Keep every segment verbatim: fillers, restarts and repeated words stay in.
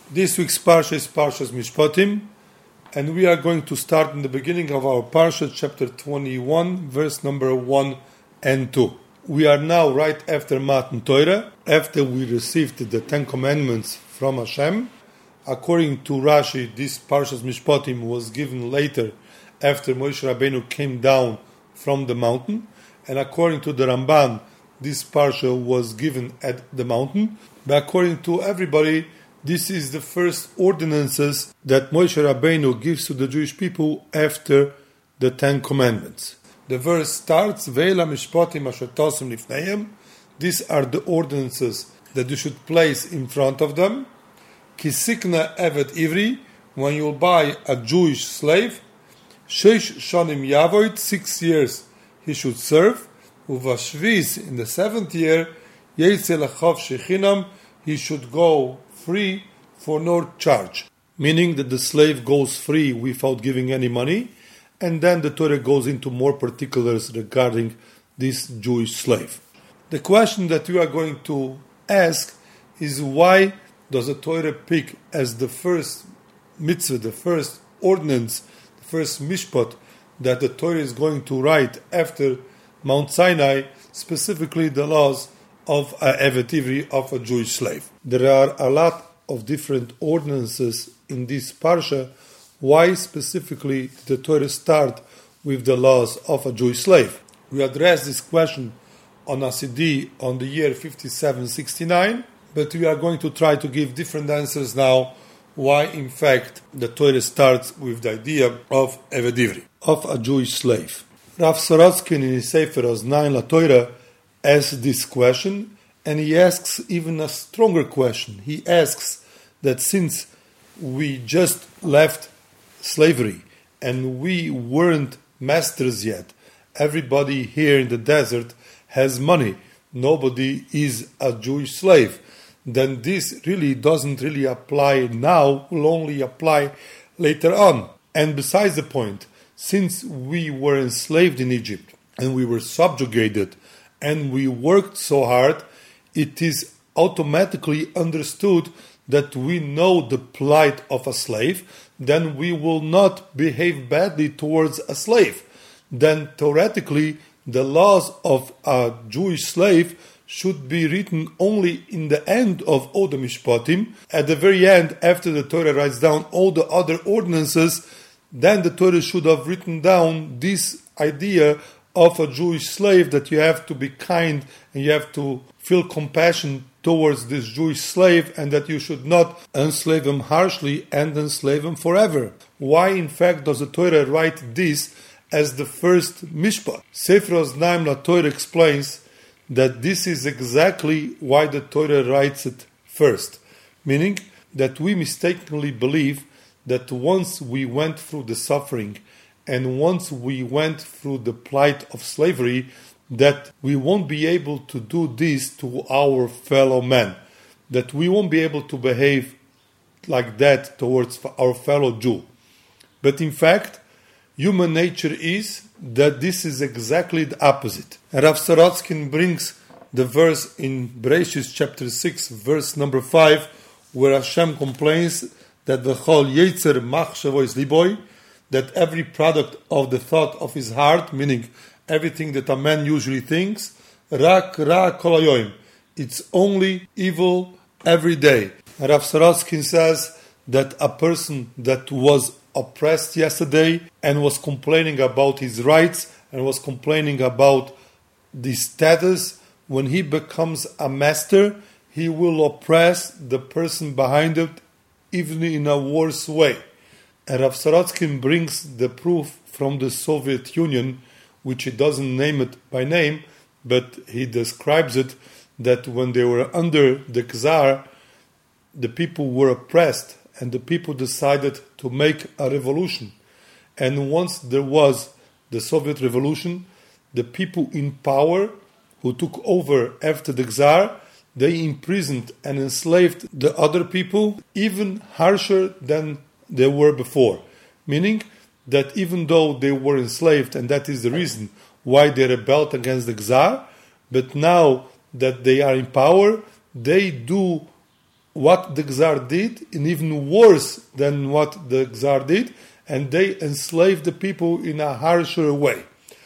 This week's Parsha is Parshas Mishpatim, and we are going to start in the beginning of our Parsha, chapter twenty-one, verse number one and two. We are now right after Matan Torah, after we received the Ten Commandments from Hashem. According to Rashi, this Parshas Mishpatim was given later after Moshe Rabbeinu came down from the mountain, and according to the Ramban, this Parsha was given at the mountain. But according to everybody, this is the first ordinances that Moshe Rabbeinu gives to the Jewish people after the Ten Commandments. The verse starts, Ve'ela mishpatim asher tasim lifneihem. These are the ordinances that you should place in front of them. Kisikna evet ivri, when you buy a Jewish slave, sheish shanim yavoid, six years he should serve. Uvashvis, in the seventh year, yeitze lechav shechinam, he should go free for no charge, meaning that the slave goes free without giving any money, and then the Torah goes into more particulars regarding this Jewish slave. The question that you are going to ask is, why does the Torah pick as the first mitzvah, the first ordinance, the first mishpat that the Torah is going to write after Mount Sinai, specifically the laws of a Evet Ivri, of a Jewish slave? There are a lot of different ordinances in this parsha. Why specifically did the Torah start with the laws of a Jewish slave? We addressed this question on a C D on the year fifty-seven sixty-nine, but we are going to try to give different answers now, why in fact the Torah starts with the idea of Evet Ivri, of a Jewish slave. Rav Sorotzkin in his Sefer Oznayin LaTorah asks this question, and he asks even a stronger question. He asks that since we just left slavery and we weren't masters yet, everybody here in the desert has money, nobody is a Jewish slave, then this really doesn't really apply now, will only apply later on. And besides the point, since we were enslaved in Egypt and we were subjugated and we worked so hard, it is automatically understood that we know the plight of a slave, then we will not behave badly towards a slave. Then theoretically, the laws of a Jewish slave should be written only in the end of all the Mishpatim. At the very end, after the Torah writes down all the other ordinances, then the Torah should have written down this idea of a Jewish slave, that you have to be kind and you have to feel compassion towards this Jewish slave, and that you should not enslave him harshly and enslave him forever. Why in fact does the Torah write this as the first mishpat? Sefer Oznayin LaTorah explains that this is exactly why the Torah writes it first, meaning that we mistakenly believe that once we went through the suffering and once we went through the plight of slavery, that we won't be able to do this to our fellow men, that we won't be able to behave like that towards our fellow Jew. But in fact, human nature is that this is exactly the opposite. And Rav Sorotzkin brings the verse in Bereshis chapter six, verse number five, where Hashem complains that the Chol Yetzer Machshavo is Liboy, that every product of the thought of his heart, meaning everything that a man usually thinks, Rak Ra Kol Hayoim, it's only evil every day. And Rav Sorotzkin says that a person that was oppressed yesterday and was complaining about his rights and was complaining about the status, when he becomes a master, he will oppress the person behind it even in a worse way. And Rav Sorotzkin brings the proof from the Soviet Union, which he doesn't name it by name, but he describes it, that when they were under the Czar, the people were oppressed and the people decided to make a revolution. And once there was the Soviet Revolution, the people in power who took over after the Czar, they imprisoned and enslaved the other people even harsher than they were before. Meaning that even though they were enslaved, and that is the reason why they rebelled against the Czar, but now that they are in power, they do what the Gzar did, and even worse than what the Gzar did, and they enslaved the people in a harsher way.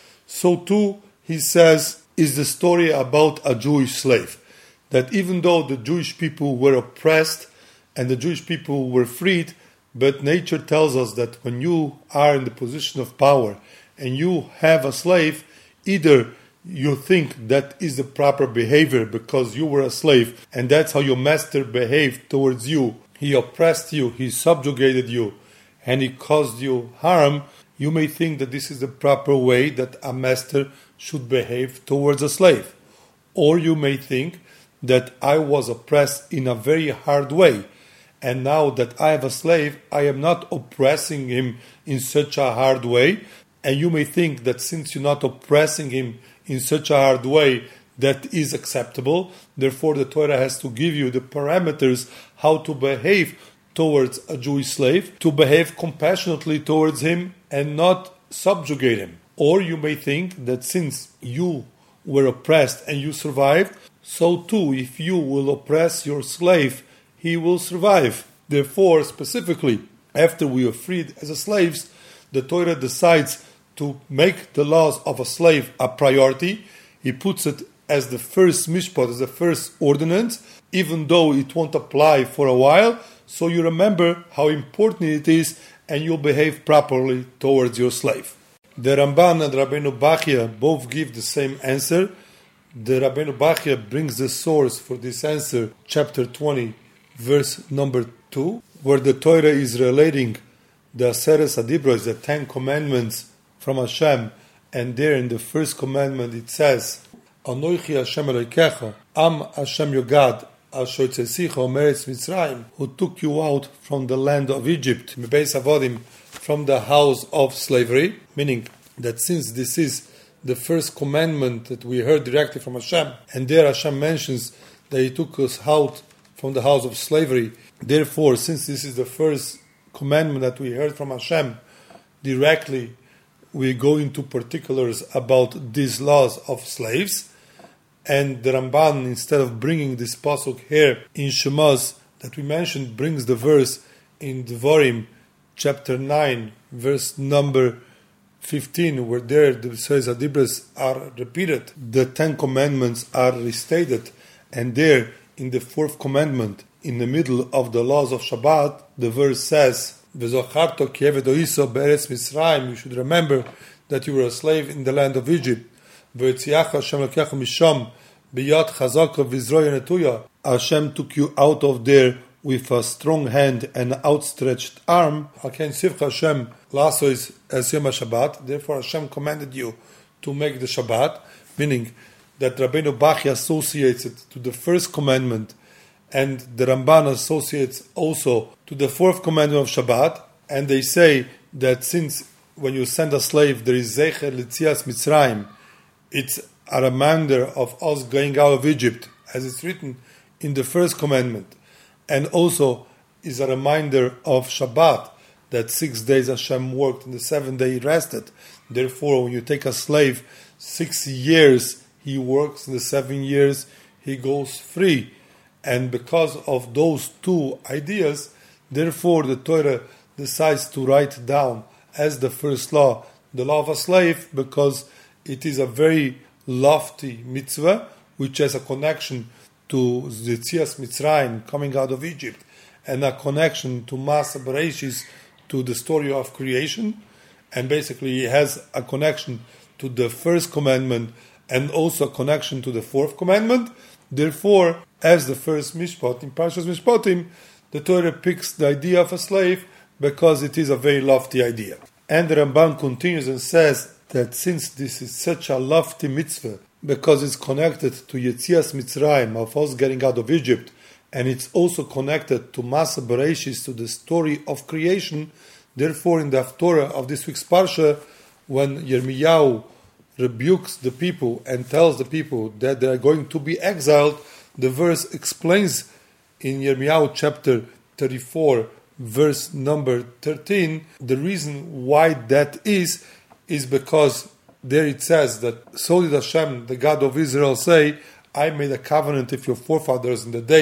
So too, he says, is the story about a Jewish slave. That even though the Jewish people were oppressed and the Jewish people were freed, but nature tells us that when you are in the position of power and you have a slave, either you think that is the proper behavior because you were a slave and that's how your master behaved towards you. He oppressed you, he subjugated you, and he caused you harm. You may think that this is the proper way that a master should behave towards a slave. Or you may think that I was oppressed in a very hard way, and now that I have a slave, I am not oppressing him in such a hard way. And you may think that since you're not oppressing him in such a hard way, that is acceptable. Therefore, the Torah has to give you the parameters how to behave towards a Jewish slave, to behave compassionately towards him and not subjugate him. Or you may think that since you were oppressed and you survived, so too if you will oppress your slave, he will survive. Therefore, specifically, after we are freed as slaves, the Torah decides to make the laws of a slave a priority. He puts it as the first mishpat, as the first ordinance, even though it won't apply for a while, so you remember how important it is and you'll behave properly towards your slave. The Ramban and Rabbeinu Bachya both give the same answer. The Rabbeinu Bachya brings the source for this answer, chapter twenty, verse number two, where the Torah is relating the Aseres Adibros, the Ten Commandments from Hashem, and there in the first commandment it says, Anoichi Hashem Elokecha, Am Hashem Yogad, Asher Tzesicha Omeretz Mitzrayim, who took you out from the land of Egypt, Mebeis Avodim, from the house of slavery, meaning that since this is the first commandment that we heard directly from Hashem, and there Hashem mentions that He took us out from the house of slavery, therefore, since this is the first commandment that we heard from Hashem directly, we go into particulars about these laws of slaves. And the Ramban, instead of bringing this pasuk here in Shemos that we mentioned, brings the verse in Devarim, chapter nine, verse number fifteen, where there the Aseres Adibros are repeated, the Ten Commandments are restated, and there in the fourth commandment, in the middle of the laws of Shabbat, the verse says, "V'zocharto ki eved oiso be'eretz Mitzrayim." You should remember that you were a slave in the land of Egypt. V'yotziacha Hashem Elokecha misham b'yad chazaka v'zroya netuya. Hashem took you out of there with a strong hand and outstretched arm. Haken sivcha Hashem lasois es yom Shabbat. Therefore, Hashem commanded you to make the Shabbat, meaning that Rabbeinu Bachya associates it to the first commandment, and the Ramban associates also to the fourth commandment of Shabbat, and they say that since when you send a slave, there is Zecher L'Tzias Mitzrayim, it's a reminder of us going out of Egypt, as it's written in the first commandment, and also is a reminder of Shabbat, that six days Hashem worked and the seventh day He rested. Therefore, when you take a slave, six years he works, and the seven years he goes free. And because of those two ideas, therefore the Torah decides to write down as the first law the law of a slave, because it is a very lofty mitzvah which has a connection to Yetzias Mitzrayim, coming out of Egypt, and a connection to Maaseh Bereshis, to the story of creation, and basically it has a connection to the first commandment and also a connection to the fourth commandment. Therefore, as the first mishpat in Parshas Mishpatim, the Torah picks the idea of a slave because it is a very lofty idea. And the Ramban continues and says that since this is such a lofty mitzvah, because it's connected to Yetzias Mitzrayim, of us getting out of Egypt, and it's also connected to Maaseh Bereshis, to the story of creation, therefore in the Haftorah of this week's Parsha, when Yirmiyahu rebukes the people and tells the people that they are going to be exiled, the verse explains in Yirmiyahu chapter thirty-four, verse number thirteen, the reason why that is, is because there it says that, so did Hashem, the God of Israel, say, I made a covenant with your forefathers in the day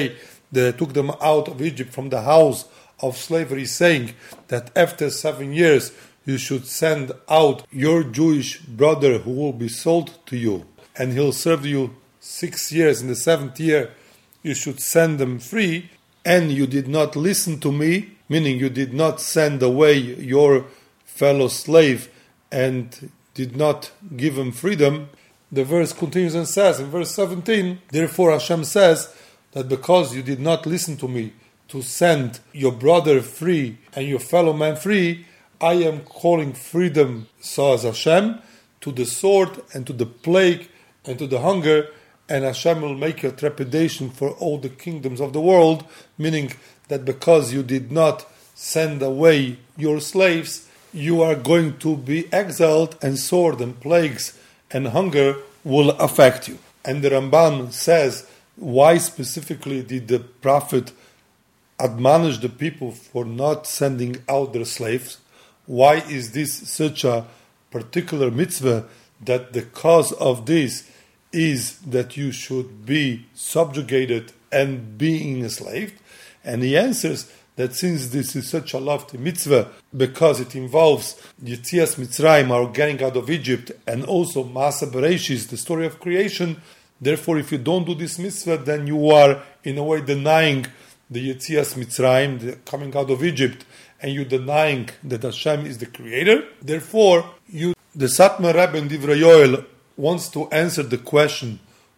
that I took them out of Egypt from the house of slavery, saying that after seven years you should send out your Jewish brother who will be sold to you, and he'll serve you six years. In the seventh year you should send them free, and you did not listen to me, meaning you did not send away your fellow slave and did not give him freedom. The verse continues and says in verse seventeen, therefore Hashem says that because you did not listen to me to send your brother free and your fellow man free, I am calling freedom, says Hashem, to the sword and to the plague and to the hunger, and Hashem will make a trepidation for all the kingdoms of the world, meaning that because you did not send away your slaves, you are going to be exiled, and sword and plagues and hunger will affect you. And the Ramban says, why specifically did the prophet admonish the people for not sending out their slaves? Why is this such a particular mitzvah that the cause of this is that you should be subjugated and being enslaved? And he answers that since this is such a lofty mitzvah, because it involves Yetzias Mitzrayim, our getting out of Egypt, and also Maaseh Bereshis, the story of creation, therefore if you don't do this mitzvah, then you are in a way denying the Yetzias Mitzrayim, the coming out of Egypt, and you're denying that Hashem is the creator. Therefore, you, the Satmar Rebbe in Divrei Yoel wants to answer the question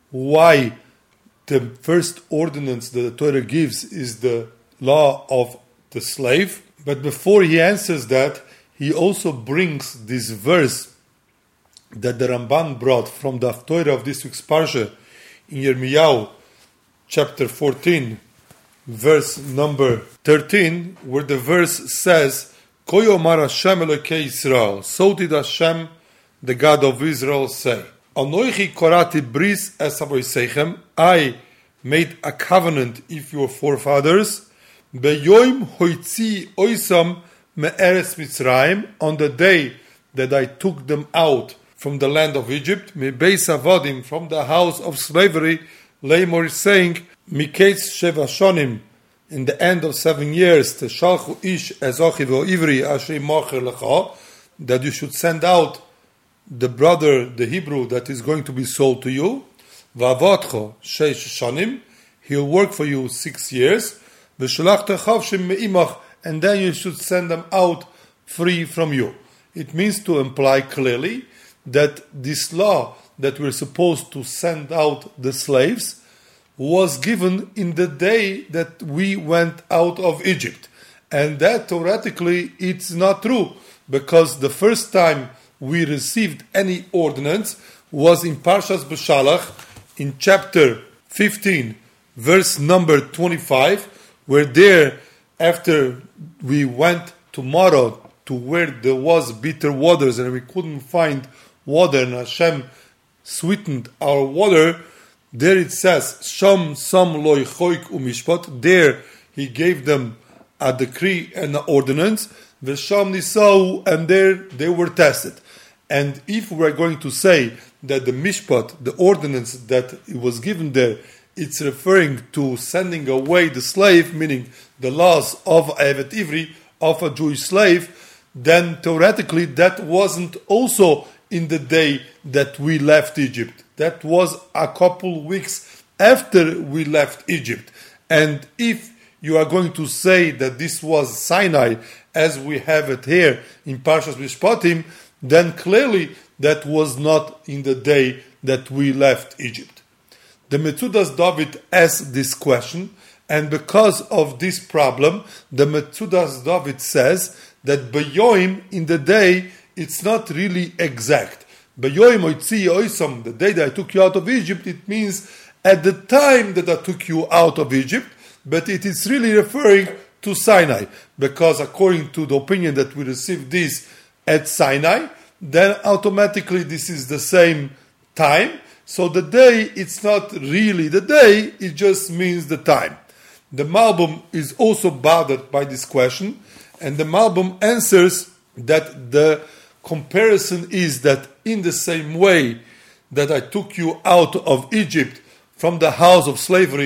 why the first ordinance that the Torah gives is the law of the slave. But before he answers that, he also brings this verse that the Ramban brought from the Torah of this week's Parsha in Yirmiyahu chapter fourteen, verse number thirteen, where the verse says, Ko yomar Hashem Elokei Yisrael, so did Hashem, the God of Israel, say, Anoichi korati bris es avoseichem, I made a covenant if your forefathers, beyoim hoitzi oisam me'eretz Mitzrayim, on the day that I took them out from the land of Egypt, me'beis avodim, from the house of slavery, Leimor is saying, Miketz sheva shonim, in the end of seven years, teshalchu ish ezochi ve'ivri asher mocher lecha, that you should send out the brother, the Hebrew, that is going to be sold to you. Va'avotcho sheish shonim, he'll work for you six years. V'shalach techavshim me'imach, and then you should send them out free from you. It means to imply clearly that this law that we're supposed to send out the slaves was given in the day that we went out of Egypt. And that theoretically it's not true, because the first time we received any ordinance was in Parshas Beshalach in chapter fifteen, verse number twenty-five, where there, after we went tomorrow to where there was bitter waters and we couldn't find water, and Hashem sweetened our water, there it says, Sham Sam Loi Choik Umishpat, there he gave them a decree and an ordinance, Vesham Nisau, and there they were tested. And if we're going to say that the Mishpat, the ordinance that it was given there, it's referring to sending away the slave, meaning the laws of Evet Ivri, of a Jewish slave, then theoretically that wasn't also in the day that we left Egypt. That was a couple weeks after we left Egypt. And if you are going to say that this was Sinai, as we have it here in Parshas Mishpatim, then clearly that was not in the day that we left Egypt. The Metzudas David asks this question, and because of this problem, the Metzudas David says that Beyoim, in the day, it's not really exact. Beyoim oitzi oisam, the day that I took you out of Egypt, it means at the time that I took you out of Egypt, but it is really referring to Sinai, because according to the opinion that we received this at Sinai, then automatically this is the same time. So the day, it's not really the day, it just means the time. The Malbim is also bothered by this question, and the Malbim answers that the comparison is that in the same way that I took you out of Egypt from the house of slavery,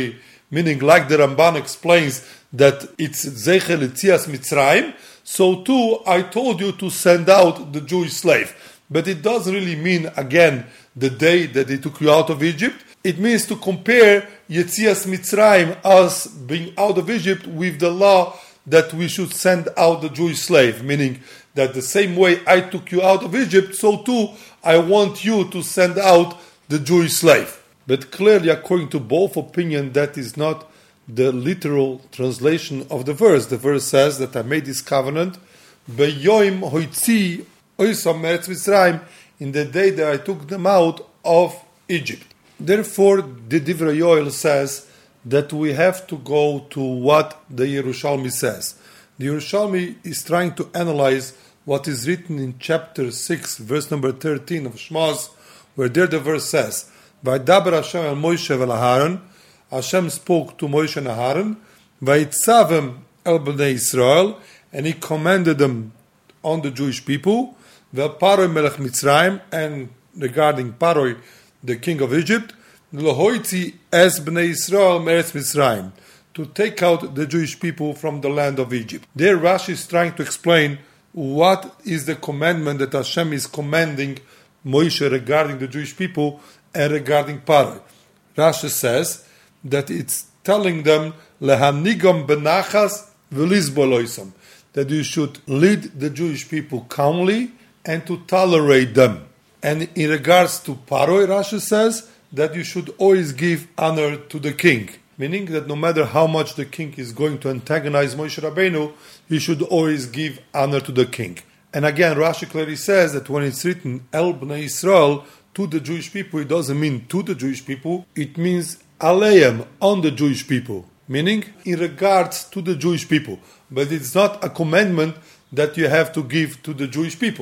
meaning like the Ramban explains that it's Zeichel Yetzias Mitzrayim, so too I told you to send out the Jewish slave. But it doesn't really mean, again, the day that they took you out of Egypt. It means to compare Yetzias Mitzrayim, us being out of Egypt, with the law that we should send out the Jewish slave, meaning that the same way I took you out of Egypt, so too I want you to send out the Jewish slave. But clearly, according to both opinions, that is not the literal translation of the verse. The verse says that I made this covenant Beyoim hoitzi oisam meretz Mitzrayim, in the day that I took them out of Egypt. Therefore, the Divrei Yoel says that we have to go to what the Yerushalmi says. The Yerushalmi is trying to analyze what is written in chapter six, verse number thirteen of Shmos, where there the verse says, Vaydaber Hashem el Moshe vel Aharon, Hashem spoke to Moshe and Aharon, Vayitzavem el Bnei Israel, and he commanded them on the Jewish people, Vel Paroi melech Mitzrayim, and regarding Paroi, the king of Egypt, Lohoitzi es Bnei Israel meretz Mitzrayim, to take out the Jewish people from the land of Egypt. There Rashi is trying to explain what is the commandment that Hashem is commanding Moshe regarding the Jewish people and regarding Paroi. Rashi says that it's telling them lehanigam benachas v'lizboloisam, that you should lead the Jewish people calmly and to tolerate them. And in regards to Paroi, Rashi says that you should always give honor to the king, meaning that no matter how much the king is going to antagonize Moshe Rabbeinu, you should always give honor to the king. And again, Rashi clearly says that when it's written El Bnei Israel, to the Jewish people, it doesn't mean to the Jewish people, it means Aleim, on the Jewish people, meaning in regards to the Jewish people. But it's not a commandment that you have to give to the Jewish people.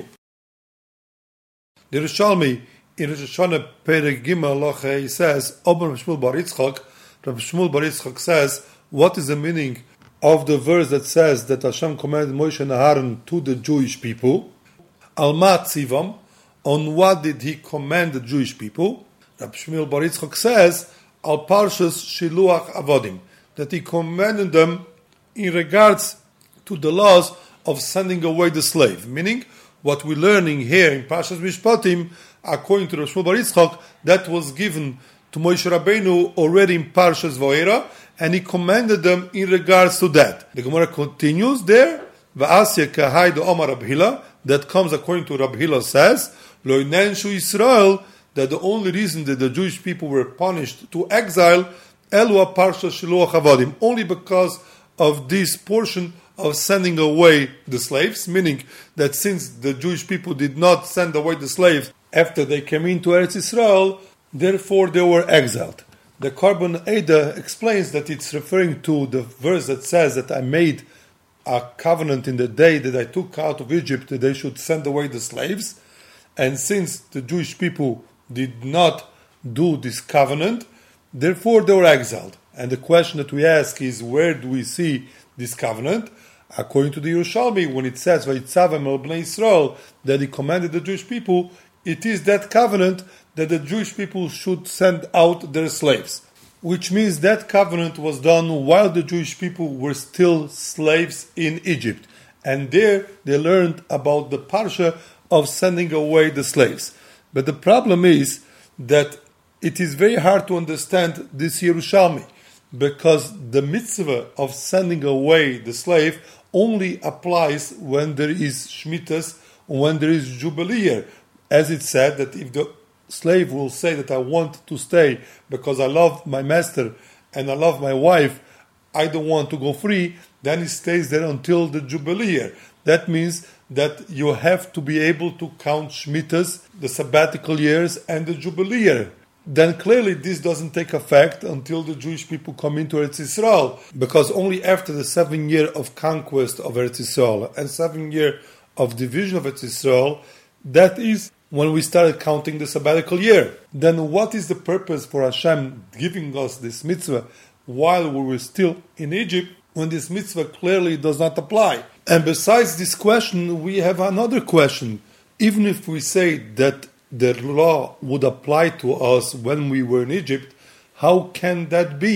The Yerushalmi in Rosh Hashanah Perek Gimel Loche, he says, Ober Shmuel Bar Yitzchak, Rabbi Shmuel Bar Yitzchak says, what is the meaning of the verse that says that Hashem commanded Moshe and Aaron to the Jewish people? Alma Tzivam, on what did he command the Jewish people? Rabbi Shmuel Bar Yitzchak says, Al Parshas Shiluach Avodim, that he commanded them in regards to the laws of sending away the slave, meaning what we're learning here in Parshas Mishpatim, according to Rabbi Shmuel Bar Yitzchak, that was given to Moshe Rabbeinu already in Parshas Vayera, and he commanded them in regards to that. The Gemara continues there, V'asya kahaydo Omar Rabbi Hila, that comes according to Rabbi Hila says, Lo inenshu Yisrael, that the only reason that the Jewish people were punished to exile, Elua Parshas Shiluach Avodim, only because of this portion of sending away the slaves, meaning that since the Jewish people did not send away the slaves after they came into Eretz Israel, therefore they were exiled. The Korban Eda explains that it's referring to the verse that says that I made a covenant in the day that I took out of Egypt that they should send away the slaves, and since the Jewish people did not do this covenant, therefore they were exiled. And the question that we ask is, where do we see this covenant? According to the Yerushalmi, when it says Vayitzavem el Bnei Israel, that he commanded the Jewish people, it is that covenant that the Jewish people should send out their slaves, which means that covenant was done while the Jewish people were still slaves in Egypt. And there they learned about the parsha of sending away the slaves. But the problem is that it is very hard to understand this Yerushalmi, because the mitzvah of sending away the slave only applies when there is Shmitas, when there is Jubilee year. As it said, that if the slave will say that I want to stay because I love my master and I love my wife, I don't want to go free, then he stays there until the Jubilee year. That means that you have to be able to count Shmitas, the sabbatical years, and the Jubilee year. Then clearly this doesn't take effect until the Jewish people come into Eretz Yisrael, because only after the seven year of conquest of Eretz Yisrael and seven year of division of Eretz Yisrael, that is when we started counting the sabbatical year. Then what is the purpose for Hashem giving us this mitzvah while we were still in Egypt, when this mitzvah clearly does not apply? And besides this question, we have another question. Even if we say that the law would apply to us when we were in Egypt, how can that be?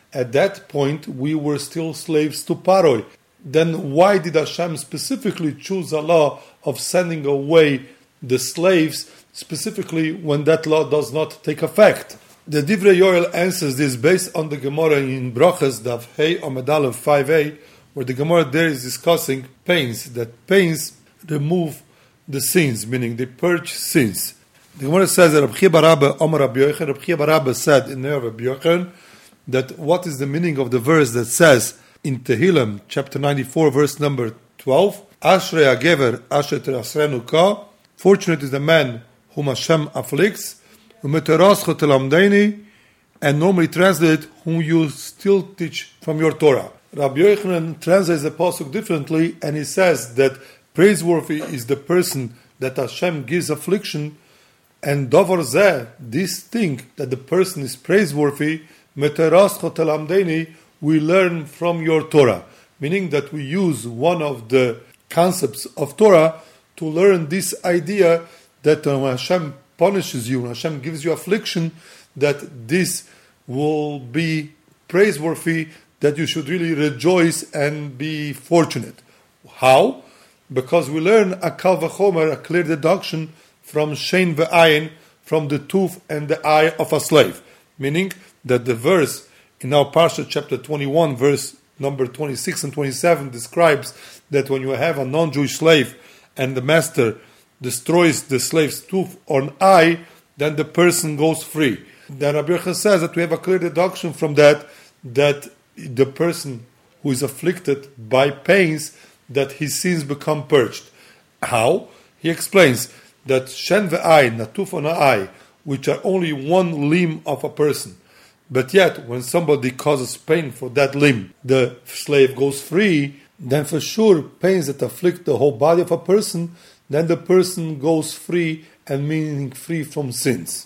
At that point, we were still slaves to Paroi. Then why did Hashem specifically choose a law of sending away the slaves, specifically when that law does not take effect? The Divrei Yoel answers this based on the Gemara in Brochas, Daf Hey Amud Aleph five a, where the Gemara there is discussing pains, that pains remove the sins, meaning they purge sins. The Gemara says that Rabbi Chia bar Abba Omar Rabbi Yochanan, Rabbi Chia bar Abba said in the Rabbi Yochanan, that what is the meaning of the verse that says in Tehillim, chapter ninety-four, verse number twelve, Ashrei HaGever Asher Terasrenu Ka, fortunate is the man whom Hashem afflicts, Umeterascha Telamdeini, and normally translate, whom you still teach from your Torah. Rabbi Yochanan translates the pasuk differently, and he says that praiseworthy is the person that Hashem gives affliction, and Davar Zeh, this thing that the person is praiseworthy, Meterascha Telamdeini, we learn from your Torah, meaning that we use one of the concepts of Torah to learn this idea that when Hashem punishes you, when Hashem gives you affliction, that this will be praiseworthy, that you should really rejoice and be fortunate. How? Because we learn a kal v'chomer, a clear deduction from shein ve'ayin, from the tooth and the eye of a slave, meaning that the verse in our Parsha chapter twenty-one, verse number twenty-six and twenty-seven describes that when you have a non-Jewish slave and the master destroys the slave's tooth or an eye, then the person goes free. Then Rabbi Yochanan says that we have a clear deduction from that, that the person who is afflicted by pains, that his sins become purged. How? He explains that shen ve'ai, natuf on eye, which are only one limb of a person, but yet when somebody causes pain for that limb, the slave goes free, then for sure pains that afflict the whole body of a person, then the person goes free, and meaning free from sins.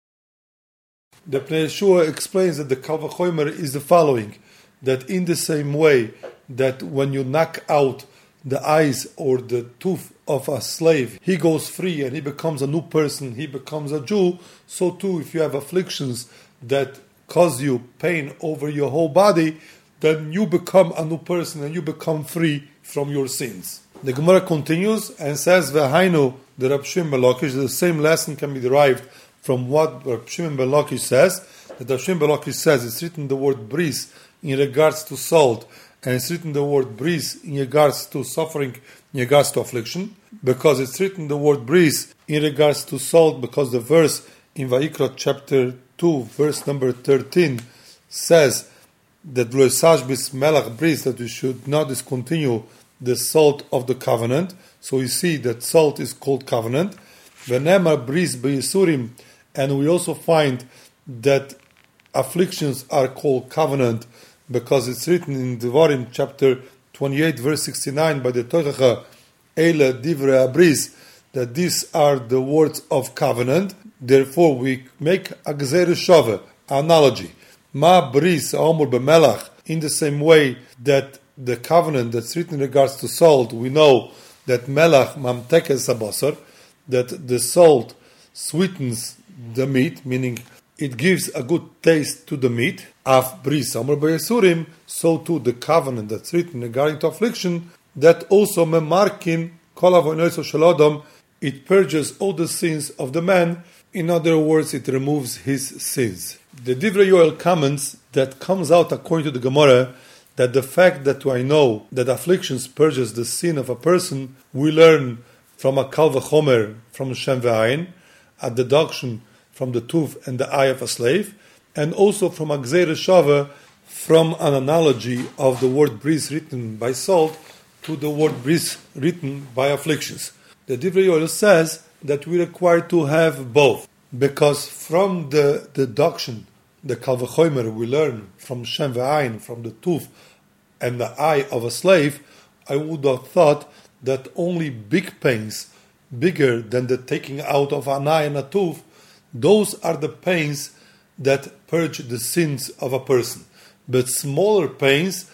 The Pnei Yeshua explains that the kal v'chomer is the following, that in the same way that when you knock out the eyes or the tooth of a slave, he goes free and he becomes a new person, he becomes a Jew, so too if you have afflictions that cause you pain over your whole body, then you become a new person and you become free from your sins. The Gemara continues and says, V'hainu, the Rab Shimon ben Lakish, the same lesson can be derived from what Rab Shimon ben Lakish says, that Rab Shimon ben Lakish says, it's written the word bris in regards to salt, and it's written the word bris in regards to suffering, in regards to affliction, because it's written the word bris in regards to salt, because the verse in Vayikra chapter two, verse number thirteen, says that melach bris, that we should not discontinue the salt of the covenant. So we see that salt is called covenant. V'nemar bris b'yisurim, and we also find that afflictions are called covenant, because it's written in Devarim chapter twenty-eight, verse sixty-nine, by the Tochacha, Eile divrei abris, that these are the words of covenant. Therefore, we make a gzeir shava, analogy. Ma bris amur b'melach, in the same way that the covenant that's written in regards to salt, we know that melach mamtekes abasar, that the salt sweetens the meat, meaning it gives a good taste to the meat. Af bris amur b'yisurim, so too the covenant that's written regarding to affliction, that also memarkin kol avonos shel adam, it purges all the sins of the man. In other words, it removes his sins. The Divrei Yoel comments that comes out according to the Gemara that the fact that I know that afflictions purges the sin of a person, we learn from a kal v'chomer, from shen ve'ayin, a deduction from the tooth and the eye of a slave, and also from a gzeir shava, from an analogy of the word bris written by salt to the word bris written by afflictions. The Divrei Yoel says that we require to have both, because from the deduction, the kal v'chomer, we learn from shen ve'ayin, from the tooth and the eye of a slave, I would have thought that only big pains, bigger than the taking out of an eye and a tooth, those are the pains that purge the sins of a person. But smaller pains,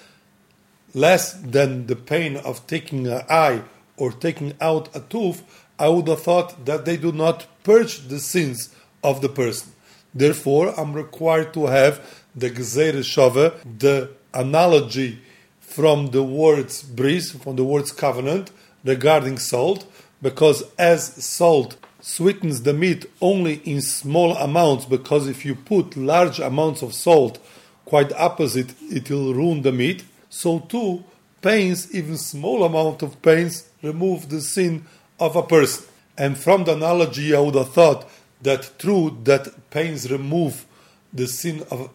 less than the pain of taking an eye or taking out a tooth, I would have thought that they do not purge the sins of the person. Therefore, I'm required to have the Gzeire Shava, the analogy from the words bris, from the words covenant, regarding salt, because as salt sweetens the meat only in small amounts, because if you put large amounts of salt, quite opposite, it will ruin the meat, so too, pains, even small amount of pains, remove the sin of a person. And from the analogy, I would have thought that true, that pains remove the sin of...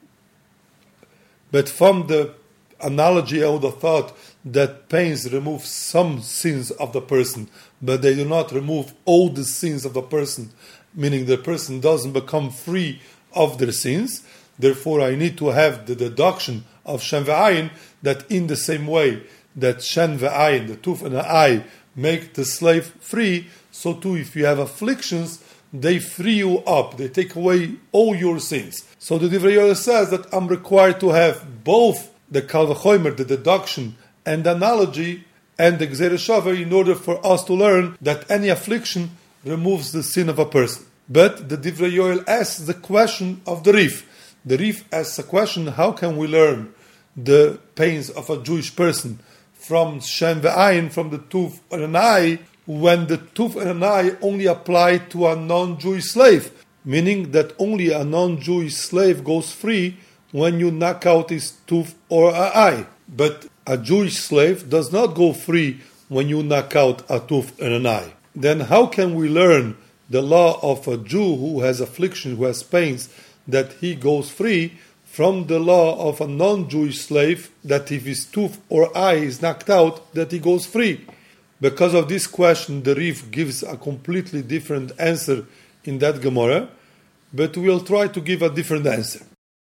But from the analogy, I would have thought that pains remove some sins of the person, but they do not remove all the sins of the person, meaning the person doesn't become free of their sins. Therefore, I need to have the deduction of Shen ve'ayin, that in the same way that Shen ve'ayin, the tooth and the eye, make the slave free, so too if you have afflictions, they free you up, they take away all your sins. So the Divrei Yoel says that I'm required to have both the Kal V'chomer, the deduction, and the analogy, and the Gzeire Shava, in order for us to learn that any affliction removes the sin of a person. But the Divrei Yoel asks the question of the Rif. The Rif asks a question, how can we learn the pains of a Jewish person from Shen ve'ayin, from the tooth and an eye, when the tooth and an eye only apply to a non-Jewish slave, meaning that only a non-Jewish slave goes free when you knock out his tooth or an eye. But a Jewish slave does not go free when you knock out a tooth and an eye. Then how can we learn the law of a Jew who has affliction, who has pains, that he goes free, from the law of a non-Jewish slave, that if his tooth or eye is knocked out, that he goes free? Because of this question, the Rif gives a completely different answer in that Gemara, but we'll try to give a different answer.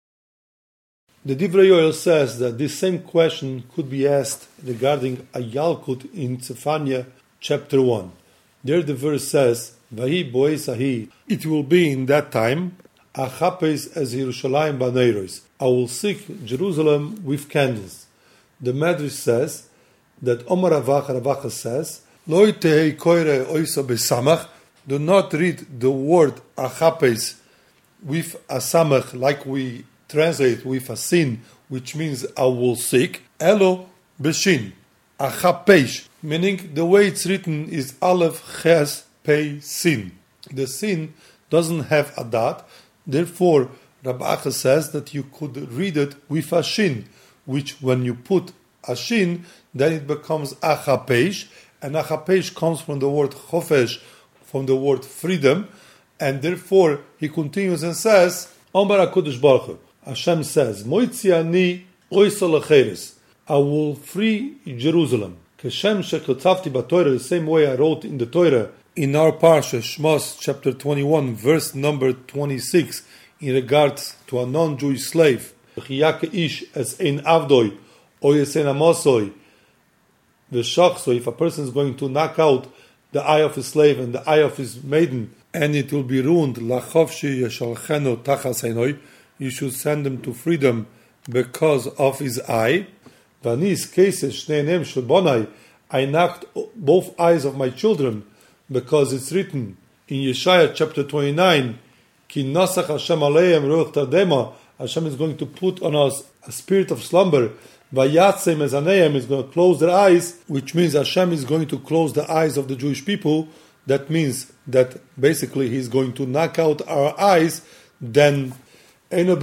The Divrei Yoel says that this same question could be asked regarding a Yalkut in Tzefania chapter one. There the verse says, Vahi boes ahi, it will be in that time, Achapes as Yerushalayim baneiros, I will seek Jerusalem with candles. The Medrash says that Omar Ravach Ravacha says, Lo tehei koire oisa besamach, do not read the word Achapes with a samach like we translate with a sin, which means I will seek, Elo beshin, Achapes, meaning the way it's written is Aleph Ches Pei Sin. The sin doesn't have a dot. Therefore, Rabbi Acha says that you could read it with a shin, which when you put a shin, then it becomes achapeish, and achapeish comes from the word chofesh, from the word freedom, and therefore he continues and says, Omar HaKadosh Baruch Hu, Hashem says, Moitzi ani oisol acheres, I will free Jerusalem. Keshem shekotzavti b'Torah, the same way I wrote in the Torah, in our Parsha, Shmos, chapter twenty-one, verse number twenty-six, in regards to a non-Jewish slave, ish as ein avdoi, or as ein amosoi, the shachso, if a person is going to knock out the eye of his slave and the eye of his maiden, and it will be ruined, lachovshi yeshalcheno tachas einoi, you should send him to freedom because of his eye. Vanis cases shneinem shelbonai, I knocked both eyes of my children, because it's written in Yeshaya chapter twenty-nine, Ki nasach Hashem aleim ruach tardema, Hashem is going to put on us a spirit of slumber, vayatzem ezaneim is going to close their eyes, which means Hashem is going to close the eyes of the Jewish people. That means that basically He's going to knock out our eyes, then then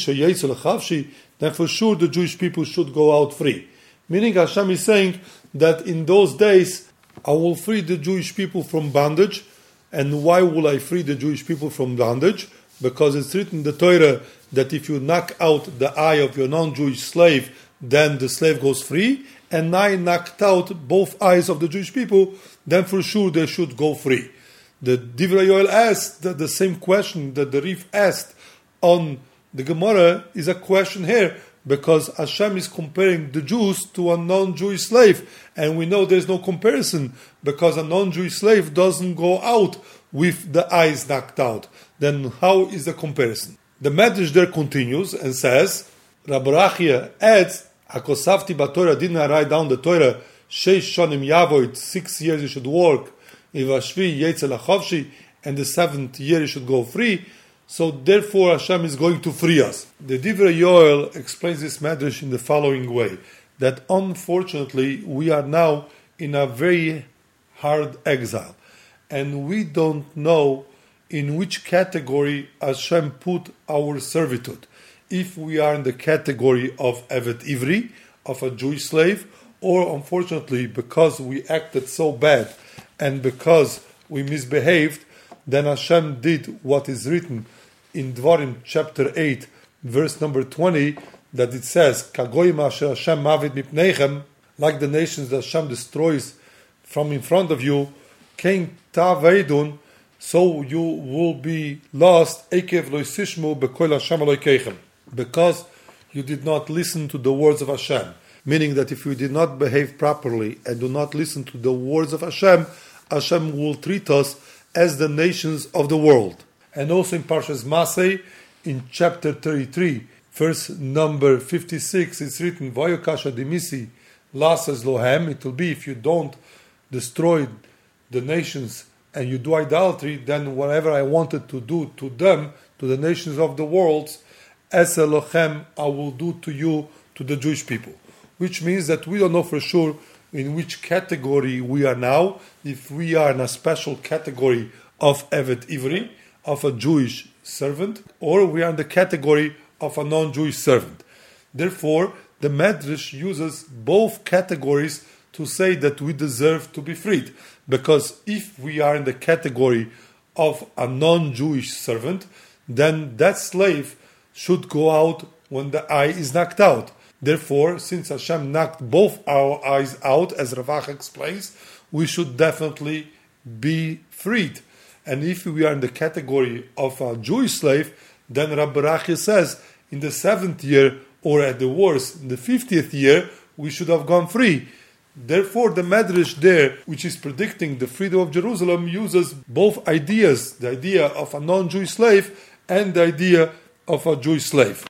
for sure the Jewish people should go out free. Meaning Hashem is saying that in those days I will free the Jewish people from bondage. And why will I free the Jewish people from bondage? Because it's written in the Torah that if you knock out the eye of your non-Jewish slave, then the slave goes free. And I knocked out both eyes of the Jewish people, then for sure they should go free. The Divrei Yoel asked that the same question that the Rif asked on the Gemara is a question here, because Hashem is comparing the Jews to a non-Jewish slave, and we know there's no comparison, because a non-Jewish slave doesn't go out with the eyes knocked out. Then how is the comparison? The Medrash there continues and says, Rabbi Rachia adds, Akosafti b'Torah, didn't I write down the Torah, Sheish shonim yavoid, six years you should work, Ivashvi yetzel achovshi, and the seventh year you should go free. So therefore Hashem is going to free us. The Divrei Yoel explains this medrash in the following way, that unfortunately we are now in a very hard exile, and we don't know in which category Hashem put our servitude. If we are in the category of Evet Ivri, of a Jewish slave, or unfortunately because we acted so bad and because we misbehaved, then Hashem did what is written in Dvarim chapter eight, verse number twenty, that it says, Kagoyim asher Hashem mavid mipneichem, like the nations that Hashem destroys from in front of you, Kein taveidun, so you will be lost, Ekev lo yisishmu bekoil Hashem Elokeichem, because you did not listen to the words of Hashem. Meaning that if you did not behave properly and do not listen to the words of Hashem, Hashem will treat us as the nations of the world. And also in Parshas Masei, in chapter thirty-three, verse number fifty-six, it's written, Vayokasha dimisi lasas lohem, it will be if you don't destroy the nations and you do idolatry, then whatever I wanted to do to them, to the nations of the world, as Elochem, I will do to you, to the Jewish people. Which means that we don't know for sure in which category we are now, if we are in a special category of Evet Ivri, of a Jewish servant, or we are in the category of a non-Jewish servant. Therefore, the Medrash uses both categories to say that we deserve to be freed. Because if we are in the category of a non-Jewish servant, then that slave should go out when the eye is knocked out. Therefore, since Hashem knocked both our eyes out, as Ravach explains, we should definitely be freed. And if we are in the category of a Jewish slave, then Rabbi Rachia says, in the seventh year, or at the worst, in the fiftieth year, we should have gone free. Therefore, the Medrash there, which is predicting the freedom of Jerusalem, uses both ideas, the idea of a non-Jewish slave and the idea of a Jewish slave.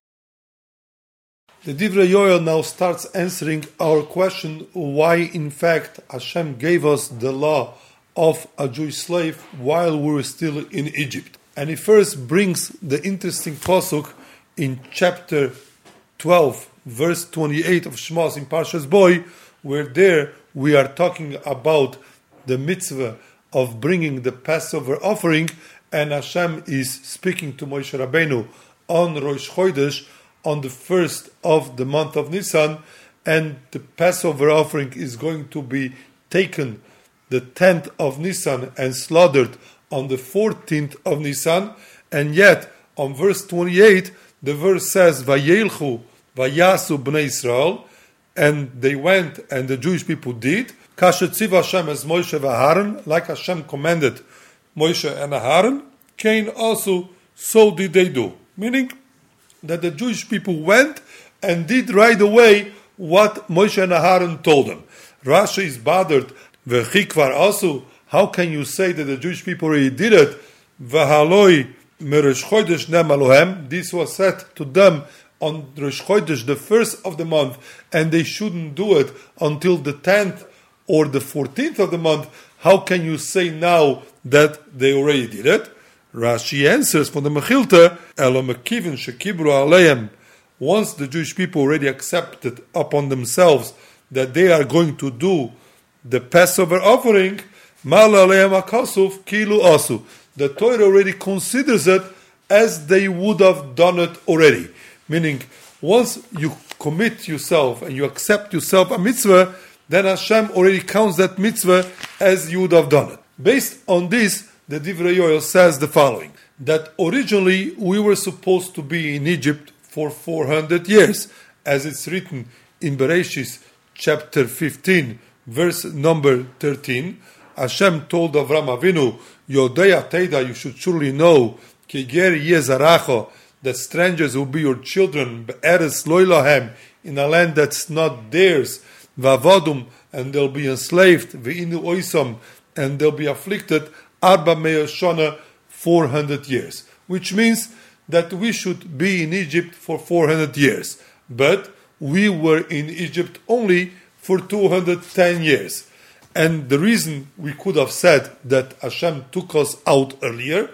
The Divrei Yoel now starts answering our question why in fact Hashem gave us the law of a Jewish slave while we were still in Egypt. And he first brings the interesting pasuk in chapter twelve, verse twenty-eight of Shmos in Parshas Bo, where there we are talking about the mitzvah of bringing the Passover offering, and Hashem is speaking to Moshe Rabbeinu on Rosh Chodesh, on the first of the month of Nisan, and the Passover offering is going to be taken the tenth of Nisan and slaughtered on the fourteenth of Nisan, and yet on verse twenty-eight, the verse says, Vayelchu vayasu bnei Israel, and they went and the Jewish people did, Kasher tziv Hashem as Moshe v'Aharon, like Hashem commanded Moshe and Aharon, Cain also, so did they do. Meaning that the Jewish people went and did right away what Moshe and Aharon told them. Rashi is bothered. V'chikvar also, how can you say that the Jewish people already did it? V'haloi merosh chodesh nem alohem. This was said to them on Rosh Chodesh, the first of the month, and they shouldn't do it until the tenth or the fourteenth of the month. How can you say now that they already did it? Rashi answers from the Mechilta, Elo mekivin shekibru aleim. Once the Jewish people already accepted upon themselves that they are going to do the Passover offering, mal aleim akasuf kilu asu. The Torah already considers it as they would have done it already. Meaning, once you commit yourself and you accept yourself a mitzvah, then Hashem already counts that mitzvah as you would have done it. Based on this, the Divrei Yoel says the following, that originally we were supposed to be in Egypt for four hundred years, as it's written in Bereshis chapter fifteen, verse number thirteen. Hashem told Avram Avinu, Yodea Teida, you should surely know, Kiger Yezaracho, that strangers will be your children, Be'eres Loilahem, in a land that's not theirs, Vavadum, and they'll be enslaved, Ve'inu Oisam, and they'll be afflicted, Arba Me'ashana, four hundred years. Which means that we should be in Egypt for four hundred years. But we were in Egypt only for two hundred ten years. And the reason we could have said that Hashem took us out earlier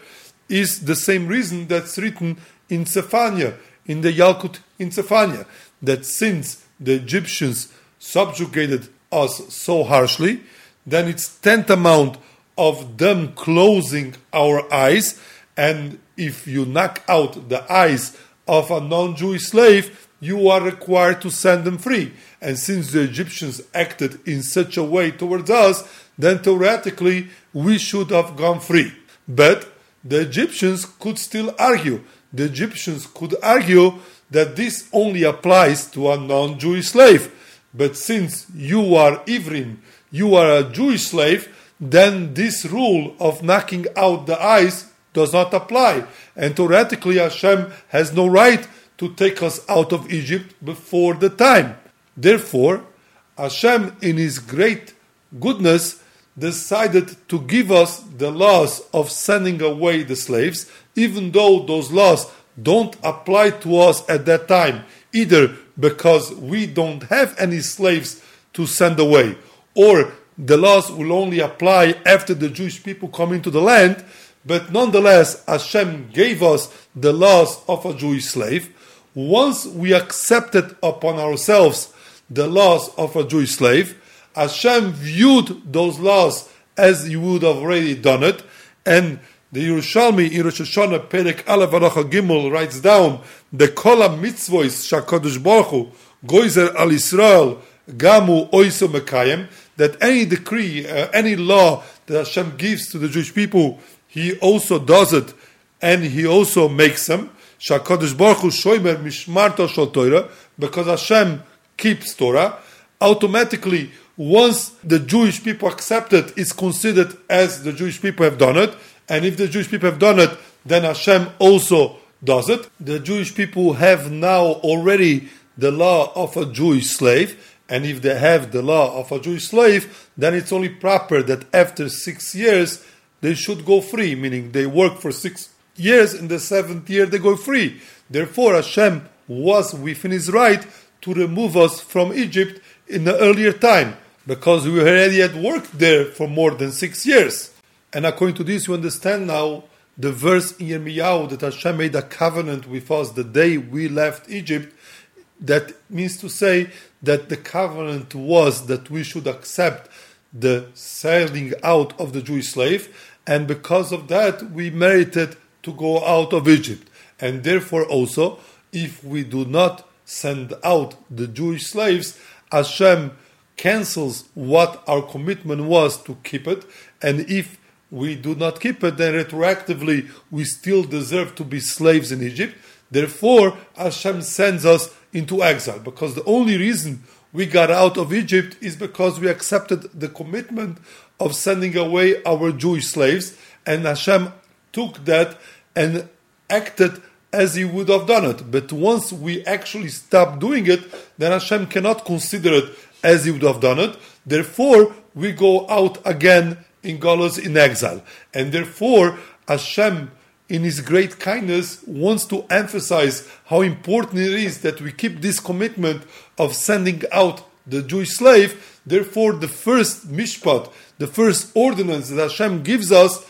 is the same reason that's written in Zephaniah, in the Yalkut in Zephaniah, that since the Egyptians subjugated us so harshly, then it's tantamount of them closing our eyes, and if you knock out the eyes of a non-Jewish slave, you are required to send them free. And since the Egyptians acted in such a way towards us, then theoretically we should have gone free. But the Egyptians could still argue. The Egyptians could argue that this only applies to a non-Jewish slave. But since you are Ivrim, you are a Jewish slave, then this rule of knocking out the eyes does not apply. And theoretically Hashem has no right to take us out of Egypt before the time. Therefore, Hashem in His great goodness decided to give us the laws of sending away the slaves, even though those laws don't apply to us at that time, either because we don't have any slaves to send away, or the laws will only apply after the Jewish people come into the land. But nonetheless, Hashem gave us the laws of a Jewish slave. Once we accepted upon ourselves the laws of a Jewish slave, Hashem viewed those laws as He would have already done it. And the Yerushalmi in Rosh Hashanah Perek Aleph Halacha Gimel writes down the Kol HaMitzvos Shakadosh Baruch Hu Goizer Al Yisrael Gamu Oiso Mekayem, that any decree, uh, any law that Hashem gives to the Jewish people, He also does it, and He also makes them. Shakadosh Baruch Hu Shoimer Mishmarta Shel Torah, because Hashem keeps Torah. Automatically, once the Jewish people accept it, it's considered as the Jewish people have done it. And if the Jewish people have done it, then Hashem also does it. The Jewish people have now already the law of a Jewish slave. And if they have the law of a Jewish slave, then it's only proper that after six years, they should go free, meaning they work for six years, in the seventh year they go free. Therefore, Hashem was within His right to remove us from Egypt in the earlier time, because we already had worked there for more than six years. And according to this, you understand now the verse in Yirmiyahu that Hashem made a covenant with us the day we left Egypt. That means to say that the covenant was that we should accept the selling out of the Jewish slave, and because of that we merited to go out of Egypt. And therefore also, if we do not send out the Jewish slaves, Hashem cancels what our commitment was to keep it, and if we do not keep it, then retroactively we still deserve to be slaves in Egypt. Therefore, Hashem sends us into exile, because the only reason we got out of Egypt is because we accepted the commitment of sending away our Jewish slaves, and Hashem took that and acted as He would have done it. But once we actually stop doing it, then Hashem cannot consider it as He would have done it. Therefore, we go out again in Galus, in exile. And therefore, Hashem, in His great kindness, wants to emphasize how important it is that we keep this commitment of sending out the Jewish slave. Therefore, the first mishpat, the first ordinance that Hashem gives us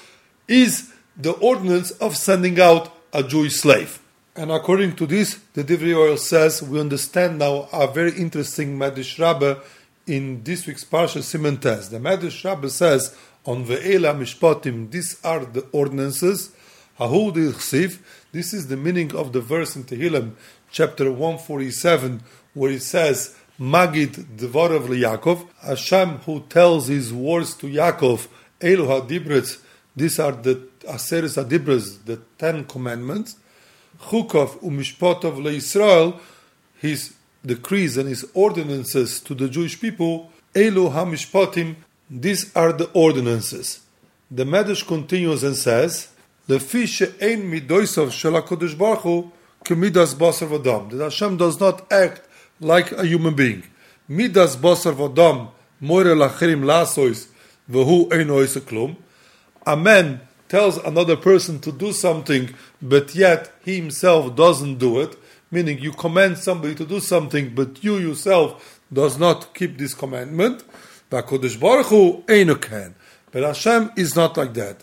is the ordinance of sending out a Jewish slave. And according to this, the Divrei Yoel says, we understand now a very interesting Medrash Rabbah in this week's Parsha Siman Tes. The Medrash Rabbah says, on Ve'ela Mishpatim, these are the ordinances. Hahu D'Chsiv, this is the meaning of the verse in Tehillim, chapter one forty-seven, where it says, Magid Dvorav LeYaakov, Hashem who tells His words to Yaakov, Elu HaDibretz, these are the Aseres HaDibretz, the Ten Commandments, Chukov uMishpotov LeYisrael, His decrees and His ordinances to the Jewish people, Elu HaMishpatim, these are the ordinances. The Medrash continues and says, Lefi she'ein midosav shel HaKadosh Baruch Hu kemidas basar v'dam, that Hashem does not act like a human being. Midas basar v'dam moire lacherim lasois v'hu ein oise klum. A man tells another person to do something, but yet he himself doesn't do it, meaning you command somebody to do something, but you yourself does not keep this commandment. V'HaKadosh Baruch Hu einu ken. But Hashem is not like that.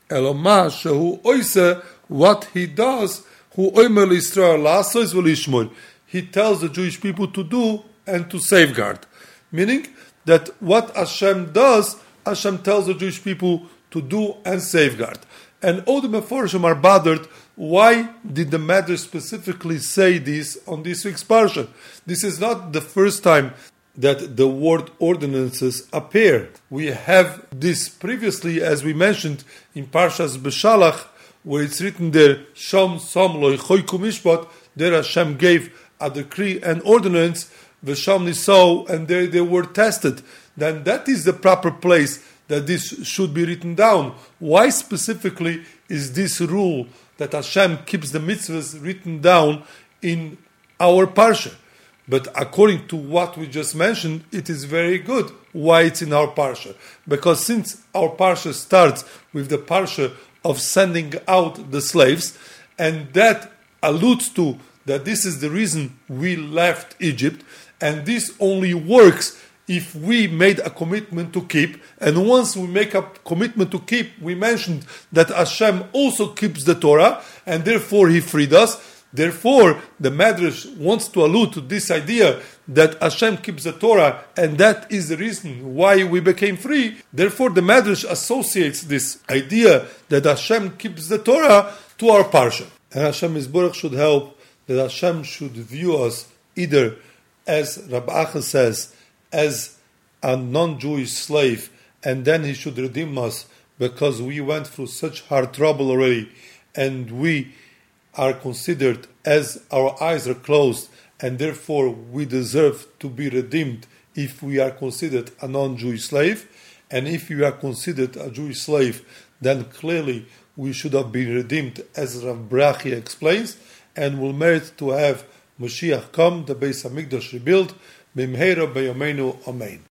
Eloma shehu oise, what he does, hu oimer l'Yisrael la'asos v'lishmor. He tells the Jewish people to do and to safeguard. Meaning that what Hashem does, Hashem tells the Jewish people to do and safeguard. And all the Meforshim are bothered, why did the Medrash specifically say this on this week's Parsha? This is not the first time that the word ordinances appear. We have this previously, as we mentioned, in Parshas Beshalach, where it's written there, Shom Som Lo Choiku Mishpat, there Hashem gave a decree and ordinance, V'Sham Nisau, and there they were tested. Then that is the proper place that this should be written down. Why specifically is this rule that Hashem keeps the mitzvahs written down in our parsha? But according to what we just mentioned, it is very good why it's in our parsha. Because since our parsha starts with the parsha of sending out the slaves, and that alludes to that this is the reason we left Egypt, and this only works if we made a commitment to keep, and once we make a commitment to keep, we mentioned that Hashem also keeps the Torah, and therefore He freed us. Therefore, the Medrash wants to allude to this idea that Hashem keeps the Torah, and that is the reason why we became free. Therefore, the Medrash associates this idea that Hashem keeps the Torah to our parsha. And Hashem Yisborach should help that Hashem should view us either, as Rabbi Acha says, as a non-Jewish slave, and then He should redeem us because we went through such hard trouble already, and we are considered as our eyes are closed, and therefore we deserve to be redeemed if we are considered a non-Jewish slave. And if we are considered a Jewish slave, then clearly we should have been redeemed, as Rav Brachi explains, and will merit to have Mashiach come, the Beis HaMikdash rebuilt, B'mheira b'yomeinu, Amen.